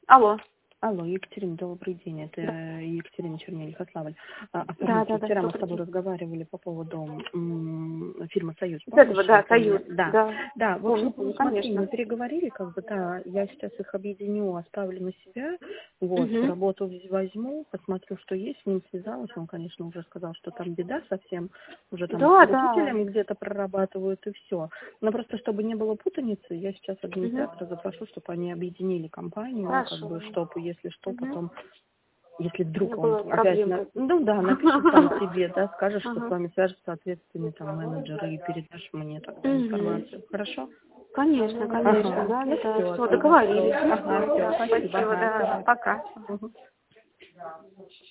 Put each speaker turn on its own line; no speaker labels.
Алло.
Алло, Екатерина, добрый день. Это
Да.
Екатерина Чернель Хаславль.
Да.
Вчера мы с
Добрый
тобой
день.
разговаривали по поводу фирмы «Союз».
С этого,
Помнишь?
да,
Вот
Союз.
Да, в общем,
Помню,
смотри, мы
конечно.
переговорили, да, я сейчас их объединю, оставлю на себя, в
Угу.
работу возьму, посмотрю, что есть, с ним связалась, он, конечно, уже сказал, что там беда совсем, уже там с
Да.
руководителем где-то прорабатывают и все. Но просто, чтобы не было путаницы, я сейчас администратора запрошу, чтобы они объединили компанию,
Хорошо.
чтобы, если что,
Угу.
потом, если
Не
вдруг он
было
опять,
проблем.
напишет там тебе, да, скажешь, что с
Ага.
вами свяжется ответственный там менеджер и передашь мне тогда
Угу.
информацию. Хорошо?
Конечно,
Ага.
да.
Ну все,
Все,
тогда.
договорились.
Ага, все,
Да,
спасибо.
спасибо,
Ага,
да.
давай.
Пока.
Мгм.